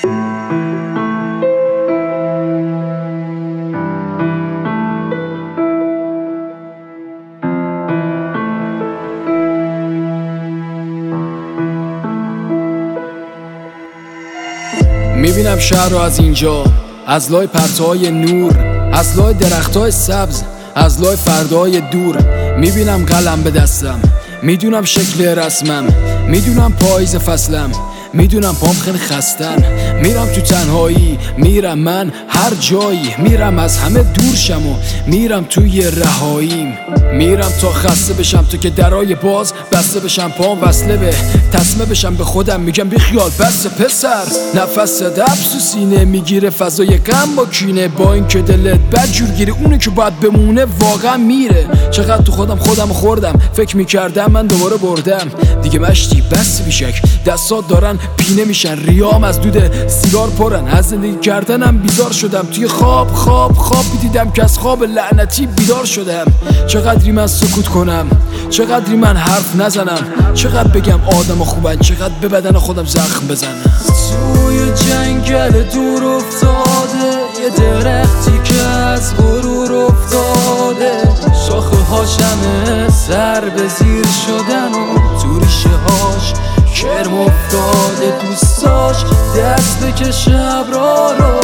میبینم شهر رو از اینجا، از لای پرتوهای نور، از لای درختای سبز، از لای فردای دور. میبینم قلم به دستم، میدونم شکل رسمم، میدونم پاییز فصلم، میدونم پام خیلی خستن. میرم تو تنهایی، میرم من هر جایی، میرم از همه دور شم و میرم توی رهاییم. میرم تا خسته بشم، تو که درای باز بسته بشم، پام وصله به تسمه بشم به خودم، میگم بی خیال بس پسر. نفس دبس و سینه میگیره فضای غم با کینه، با این که دلت بد جور گیره، اونی که باید بمونه واقعا میره. چقدر تو خودم خوردم، فکر میکردم من دوباره بردم دیگه، مشتی بس بیشک، دستات دارن پینه میشن، ریام از دود سیگار پرن، از زندگی کردنم بیزار شدم، توی خواب دیدم که از خواب لعنتی بیدار شدم. چقدری من سکوت کنم، چقدری من حرف نزنم، چقدر بگم آدم خوبن، چقدر به بدن خودم زخم بزنم. توی جنگل دور افتاده یه درختی که از غرور افتاده، شاخه هاش همه سر به زیر شدن و تو ریشه هاش کرم افتاده. دوستاش دست بکشه ابرا رو،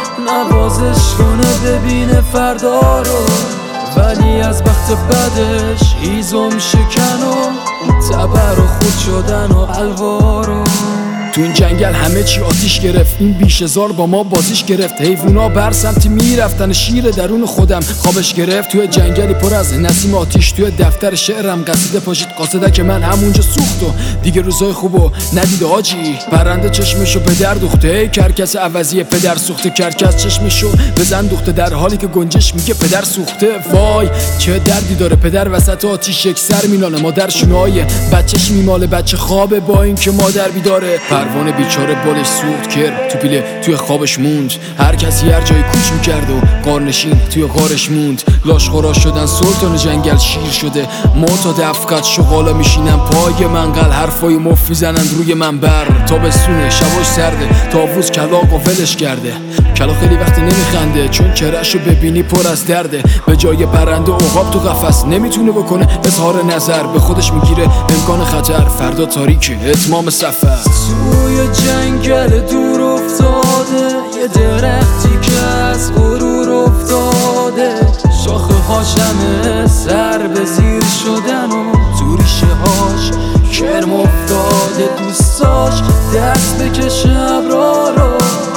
نوازش کنه ببینه فردا رو، ولی از بخت بدش هیزم شکن و تبر و خود شدن و الوارو. تو این جنگل همه چی آتیش گرفت، این بیشه‌زار با ما بازیش گرفت، حیوونا بر سمتی میرفتن، شیر درون خودم خوابش گرفت. توی جنگلی پر از نسیم آتیش، توی دفتر شعرم قصیده پاشید قاصده که من همونجا سوخت و دیگه روزای خوبو ندیده آجی. پرنده چشمشو به در دوخته، کرکس عوضی پدر سوخته، کرکس چشمشو بزن دوخته، در حالی که گنجش میگه پدر سوخته. وای چه دردی داره پدر وسط آتیش یک سر میناله، مادر شونه‌های بچهش میماله، بچه خوابه با این که مادر بیداره. پروانه بیچاره بالش سوخت کرد تو پیله، توی خوابش موند، هر کسی هر جایی کوچ میکرد و قارنشین توی غارش موند. لاشخورا شدن سلطان جنگل شیر شده، ما تا دفقت شغالا میشینن پای منقل، حرفای مف میزنن روی منبر. تابستونه شباش سرده، تاووز کلاغ و ولش کرده، کلاغ خیلی وقت نمیخنده چون چرهشو ببینی پر از درده. به جای پرنده عقاب تو قفس نمیتونه بکنه اظهار نظر، به خودش میگیره امکان خطر، فردا تاریکه اتمام سفر. توی جنگل دور افتاده یه درختی که از غرور افتاده، شاخه هاش همه سر به زیر شدن و تو ریشه هاش کرم افتاده. دوستاش دست بکشه ابرا رو،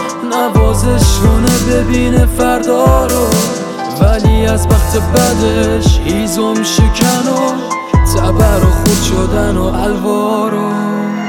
نوازش کنه ببینه فردا رو، ولی از بخت بدش هیزم شکن و تبر و خود شدن و الوارو.